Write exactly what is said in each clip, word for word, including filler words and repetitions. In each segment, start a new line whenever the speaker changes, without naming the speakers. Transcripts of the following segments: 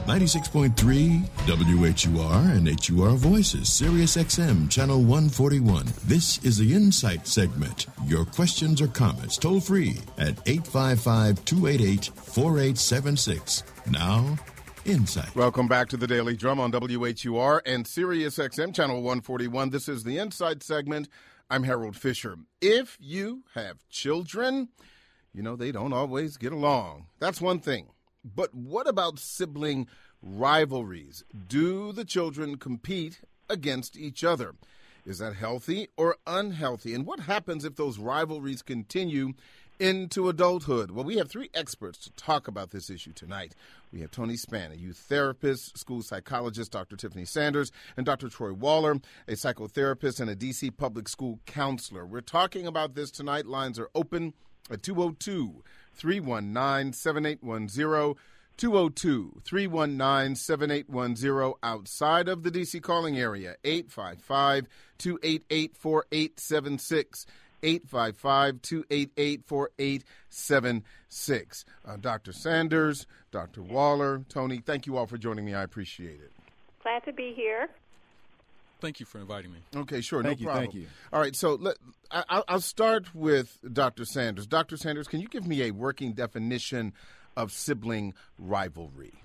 ninety-six point three W H U R and H U R Voices, Sirius X M, Channel one forty-one. This is the Insight segment. Your questions or comments toll free at eight five five, two eight eight, four eight seven six. Now, Insight.
Welcome back to the Daily Drum on W H U R and Sirius X M, Channel one forty-one. This is the Insight segment. I'm Harold Fisher. If you have children, you know, they don't always get along. That's one thing. But what about sibling rivalries? Do the children compete against each other? Is that healthy or unhealthy? And what happens if those rivalries continue into adulthood? Well, we have three experts to talk about this issue tonight. We have Tony Spann, a youth therapist, school psychologist, Doctor Tiffany Sanders, and Doctor Troy Waller, a psychotherapist and a D C public school counselor. We're talking about this tonight. Lines are open at two oh two, three one nine, seven eight one zero, two oh two, three one nine, seven eight one zero. Outside of the D C calling area, eight five five, two eight eight, four eight seven six. eight five five, two eight eight, four eight seven six. Uh, Doctor Sanders, Doctor Waller, Tony, thank you all for joining me. I appreciate it.
Glad to be here.
Thank you for inviting me.
Okay, sure,
thank
no
you,
problem.
Thank you.
All right, so let, I, I'll start with Doctor Sanders. Doctor Sanders, can you give me a working definition of sibling rivalry?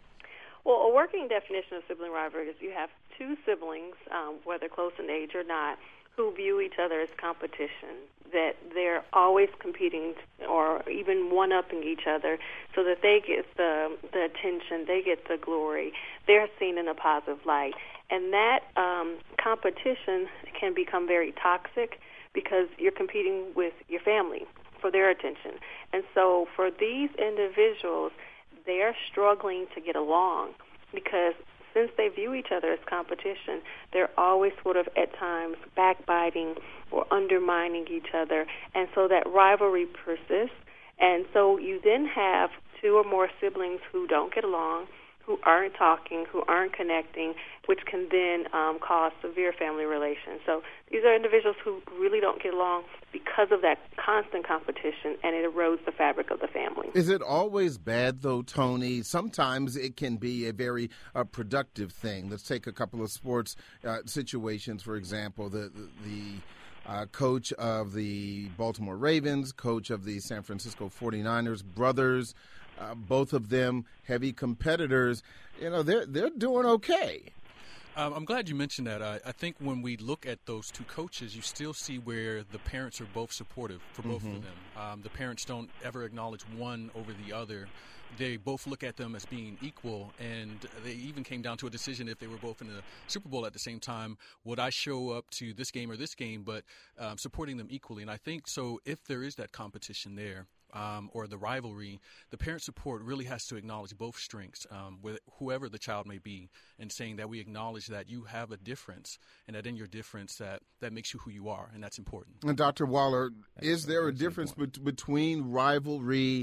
Well, a working definition of sibling rivalry is you have two siblings, um, whether close in age or not, who view each other as competition, that they're always competing or even one-upping each other so that they get the, the attention, they get the glory, they're seen in a positive light. And that um, competition can become very toxic because you're competing with your family for their attention. And so for these individuals, they're struggling to get along because since they view each other as competition, they're always sort of at times backbiting or undermining each other. And so that rivalry persists. And so you then have two or more siblings who don't get along, who aren't talking, who aren't connecting, which can then um, cause severe family relations. So these are individuals who really don't get along because of that constant competition, and it erodes the fabric of the family.
Is it always bad, though, Tony? Sometimes it can be a very uh, productive thing. Let's take a couple of sports uh, situations, for example. The, the, the uh, coach of the Baltimore Ravens, coach of the San Francisco forty-niners, brothers, Uh, both of them heavy competitors, you know, they're they're doing okay.
Um, I'm glad you mentioned that. I, I think when we look at those two coaches, you still see where the parents are both supportive for both mm-hmm. of them. Um, the parents don't ever acknowledge one over the other. They both look at them as being equal, and they even came down to a decision if they were both in the Super Bowl at the same time, would I show up to this game or this game, but um, supporting them equally. And I think so if there is that competition there, Um, or the rivalry, the parent support really has to acknowledge both strengths, um, with whoever the child may be, and saying that we acknowledge that you have a difference, and that in your difference that, that makes you who you are, and that's important.
And Doctor Waller,
that's,
is there a difference be- between rivalry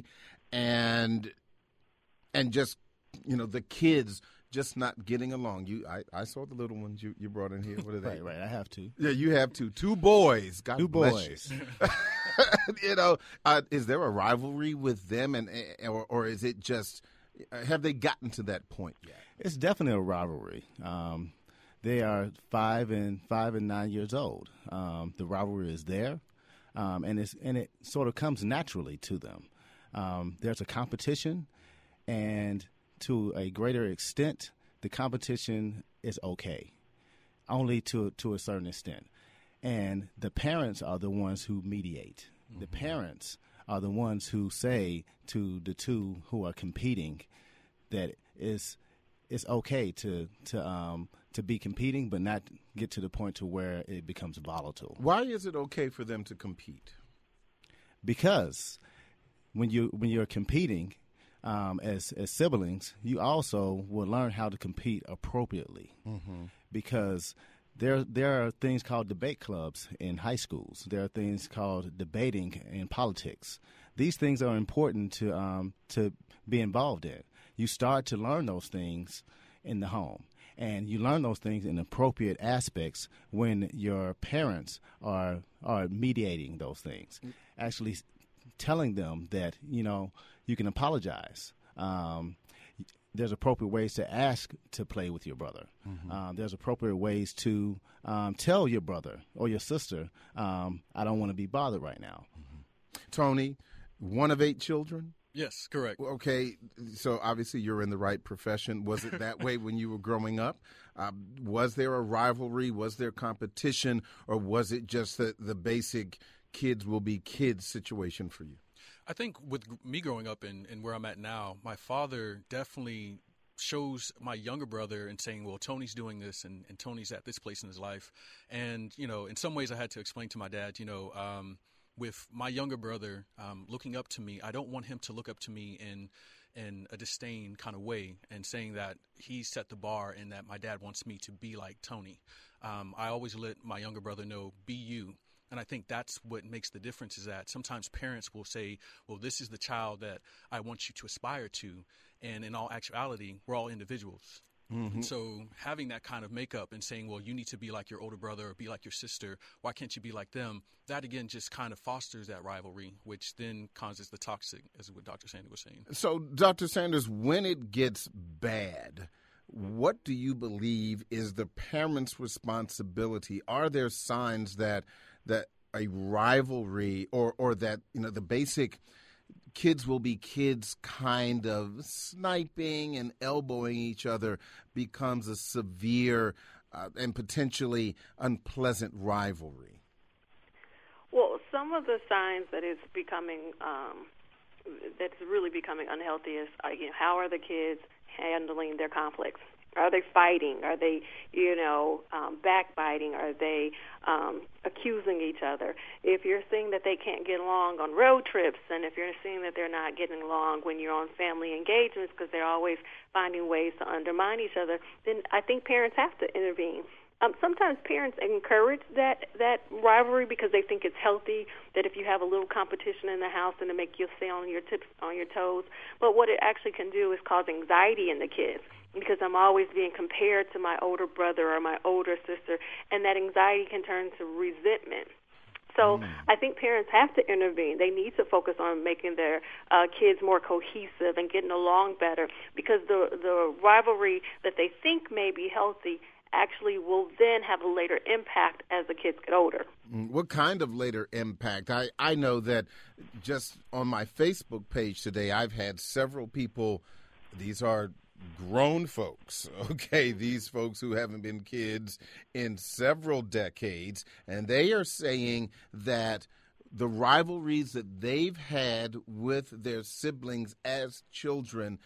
and and just, you know, the kids just not getting along? You, I, I saw the little ones you, you brought in here. What are they?
Right, right. I have two.
Yeah, you have two. Two boys. God
two
bless
boys.
You. You know, uh, is there a rivalry with them, and or, or is it just have they gotten to that point yet?
It's definitely a rivalry. Um, they are five and five and nine years old. Um, the rivalry is there, um, and it's and it sort of comes naturally to them. Um, there's a competition, and to a greater extent, the competition is okay, only to to a certain extent. And the parents are the ones who mediate. Mm-hmm. The parents are the ones who say to the two who are competing that it's it's okay to to um to be competing, but not get to the point to where it becomes volatile.
Why is it okay for them to compete?
Because when you when you're competing um, as as siblings, you also will learn how to compete appropriately. Mm-hmm. Because There, there are things called debate clubs in high schools. There are things called debating in politics. These things are important to um, to be involved in. You start to learn those things in the home, and you learn those things in appropriate aspects when your parents are are mediating those things, actually telling them that, you know, you can apologize. Um, there's appropriate ways to ask to play with your brother. Mm-hmm. Um, there's appropriate ways to um, tell your brother or your sister, um, I don't want to be bothered right now.
Mm-hmm. Tony, one of eight children?
Yes, correct.
Okay, so obviously you're in the right profession. Was it that way when you were growing up? Uh, was there a rivalry? Was there competition? Or was it just the, the basic kids will be kids situation for you?
I think with me growing up and, and where I'm at now, my father definitely shows my younger brother and saying, well, Tony's doing this and, and Tony's at this place in his life. And, you know, in some ways I had to explain to my dad, you know, um, with my younger brother um, looking up to me, I don't want him to look up to me in in a disdain kind of way and saying that he set the bar and that my dad wants me to be like Tony. Um, I always let my younger brother know, be you. And I think that's what makes the difference is that sometimes parents will say, well, this is the child that I want you to aspire to. And in all actuality, we're all individuals. Mm-hmm. And so having that kind of makeup and saying, well, you need to be like your older brother or be like your sister. Why can't you be like them? That, again, just kind of fosters that rivalry, which then causes the toxic, as what Doctor Sanders was saying.
So, Doctor Sanders, when it gets bad, what do you believe is the parent's responsibility? Are there signs that that a rivalry or, or that, you know, the basic kids will be kids kind of sniping and elbowing each other becomes a severe uh, and potentially unpleasant rivalry?
Well, some of the signs that it's becoming, um, that's really becoming unhealthy is, uh, you know, how are the kids handling their conflicts? Are they fighting? Are they, you know, um, backbiting? Are they um, accusing each other? If you're seeing that they can't get along on road trips, and if you're seeing that they're not getting along when you're on family engagements because they're always finding ways to undermine each other, then I think parents have to intervene. Um, sometimes parents encourage that, that rivalry because they think it's healthy, that if you have a little competition in the house, then it make you stay on your tips, on your toes. But what it actually can do is cause anxiety in the kids, because I'm always being compared to my older brother or my older sister, and that anxiety can turn to resentment. So mm. I think parents have to intervene. They need to focus on making their uh, kids more cohesive and getting along better, because the the rivalry that they think may be healthy actually will then have a later impact as the kids get older.
What kind of later impact? I, I know that just on my Facebook page today, I've had several people, these are grown folks, okay, these folks who haven't been kids in several decades, and they are saying that the rivalries that they've had with their siblings as children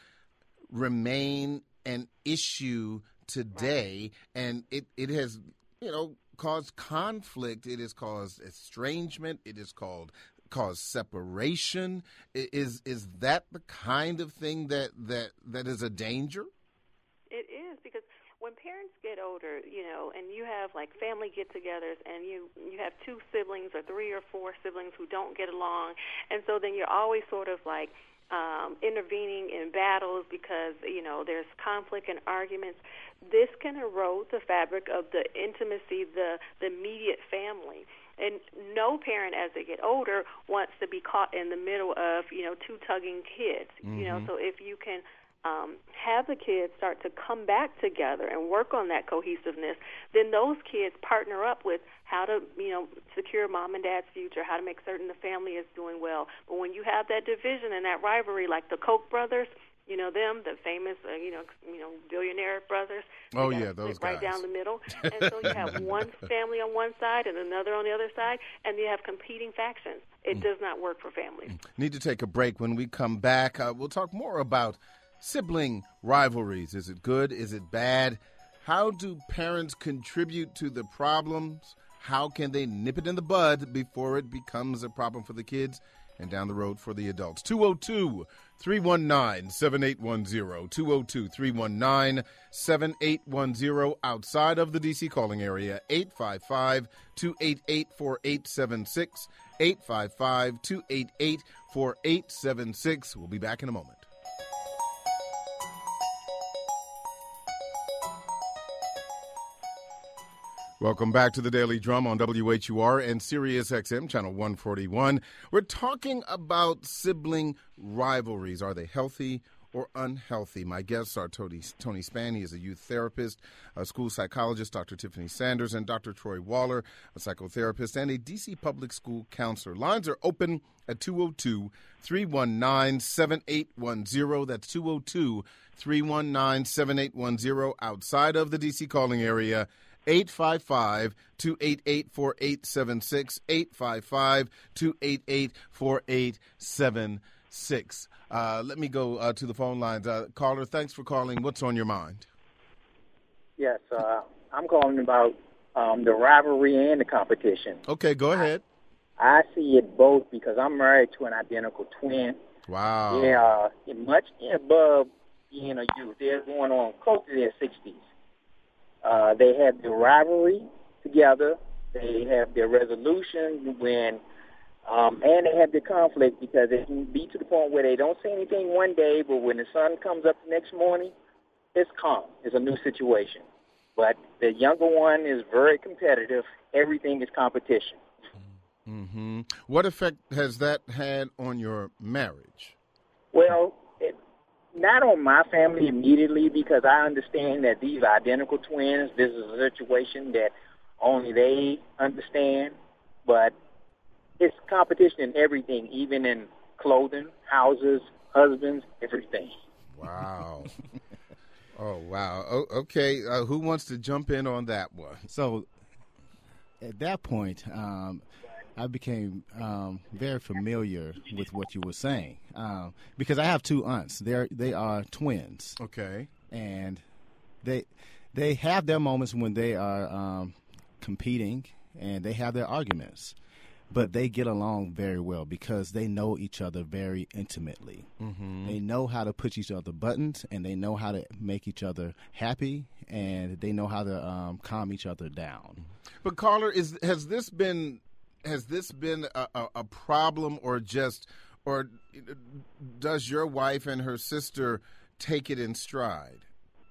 remain an issue today, right. And it, it has, you know, caused conflict. It has caused estrangement. It has called caused separation. Is is that the kind of thing that, that, that is a danger?
It is, because when parents get older, you know, and you have like family get-togethers, and you you have two siblings or three or four siblings who don't get along, and so then you're always sort of like Um, intervening in battles because, you know, there's conflict and arguments. This can erode the fabric of the intimacy, the, the immediate family. And no parent, as they get older, wants to be caught in the middle of, you know, two tugging kids. Mm-hmm. You know, so if you can um, have the kids start to come back together and work on that cohesiveness, then those kids partner up with how to, you know, secure mom and dad's future, how to make certain the family is doing well. But when you have that division and that rivalry, like the Koch brothers, you know them, the famous, uh, you know, you know, billionaire brothers.
Oh yeah, those
right
guys.
down the middle. And so you have one family on one side and another on the other side, and you have competing factions. It mm. does not work for families.
Need to take a break. When we come back, uh, we'll talk more about sibling rivalries. Is it good? Is it bad? How do parents contribute to the problems? How can they nip it in the bud before it becomes a problem for the kids and down the road for the adults? two oh two, three one nine, seven eight one zero, two oh two, three one nine, seven eight one zero. Outside of the D C calling area, eight five five, two eight eight, four eight seven six, eight five five, two eight eight, four eight seven six. We'll be back in a moment. Welcome back to the Daily Drum on W H U R and Sirius X M, channel one forty-one. We're talking about sibling rivalries. Are they healthy or unhealthy? My guests are Tony, Tony Spann. He is a youth therapist, a school psychologist, Doctor Tiffany Sanders, and Doctor Troy Waller, a psychotherapist, and a D C public school counselor. Lines are open at two oh two, three one nine, seven eight one zero. That's two oh two, three one nine, seven eight one zero. Outside of the D C calling area, eight five five, two eight eight, four eight seven six, eight five five, two eight eight, four eight seven six. Uh, let me go uh, to the phone lines. Uh, caller, thanks for calling. What's on your mind?
Yes, uh, I'm calling about um, the rivalry and the competition.
Okay, go ahead.
I, I see it both because I'm married to an identical twin.
Wow.
They are much above being a youth. They're going on close to their sixties. Uh, they have the rivalry together. They have their resolution when, um, and they have the conflict because it can be to the point where they don't say anything one day, but when the sun comes up the next morning, it's calm. It's a new situation. But the younger one is very competitive. Everything is competition.
Mm-hmm. What effect has that had on your marriage?
Well, it, not on my family immediately because I understand that these are identical twins. This is a situation that only they understand. But it's competition in everything, even in clothing, houses, husbands, everything.
Wow. Oh, wow. Oh, okay. Uh, who wants to jump in on that one?
So at that point, um, I became um, very familiar with what you were saying um, because I have two aunts. They're they are twins.
Okay.
And they they have their moments when they are um, competing and they have their arguments, but they get along very well because they know each other very intimately. Mm-hmm. They know how to push each other buttons, and they know how to make each other happy, and they know how to um, calm each other down.
But caller, is has this been has this been a, a, a problem, or just, or does your wife and her sister take it in stride?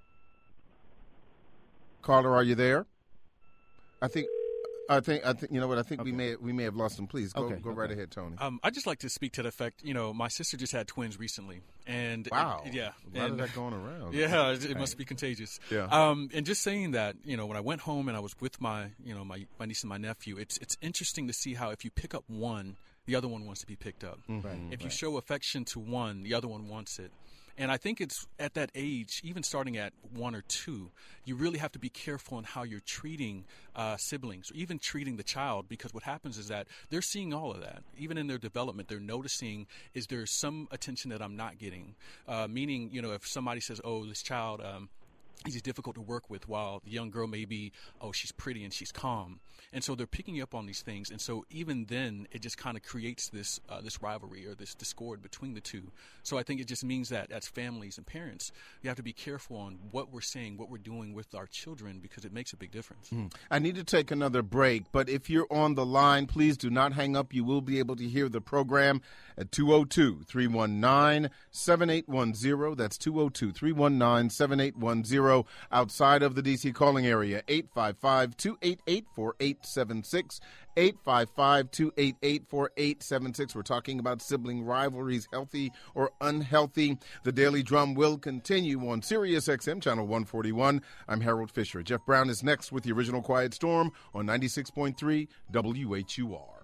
Caller, are you there? I think. I think I think you know what I think okay. we may we may have lost him. Please go
okay,
go
okay.
right ahead, Tony.
Um, I'd just like to speak to the fact, you know, my sister just had twins recently, and
wow,
it, yeah,
a lot
and,
of that going around.
Yeah, it, it must be contagious.
Yeah.
Um, and just saying that, you know, when I went home and I was with my, you know, my, my niece and my nephew, it's it's interesting to see how if you pick up one, the other one wants to be picked up.
Mm-hmm.
Right,
if
right.
you show affection to one, the other one wants it. And I think it's at that age, even starting at one or two, you really have to be careful in how you're treating uh, siblings, or even treating the child, because what happens is that they're seeing all of that. Even in their development, they're noticing, is there some attention that I'm not getting? Uh, meaning, you know, if somebody says, oh, this child, um, he's difficult to work with, while the young girl may be, oh, she's pretty and she's calm. And so they're picking up on these things. And so even then, it just kind of creates this uh, this rivalry or this discord between the two. So I think it just means that as families and parents, you have to be careful on what we're saying, what we're doing with our children, because it makes a big difference.
Mm. I need to take another break, but if you're on the line, please do not hang up. You will be able to hear the program at two oh two, three one nine, seven eight one zero. That's two oh two, three one nine, seven eight one zero. Outside of the D C calling area, eight five five, two eight eight, four eight seven six, eight five five, two eight eight, four eight seven six. We're talking about sibling rivalries, healthy or unhealthy. The Daily Drum will continue on Sirius X M Channel one forty-one. I'm Harold Fisher. Jeff Brown is next with the original Quiet Storm on ninety-six point three W H U R.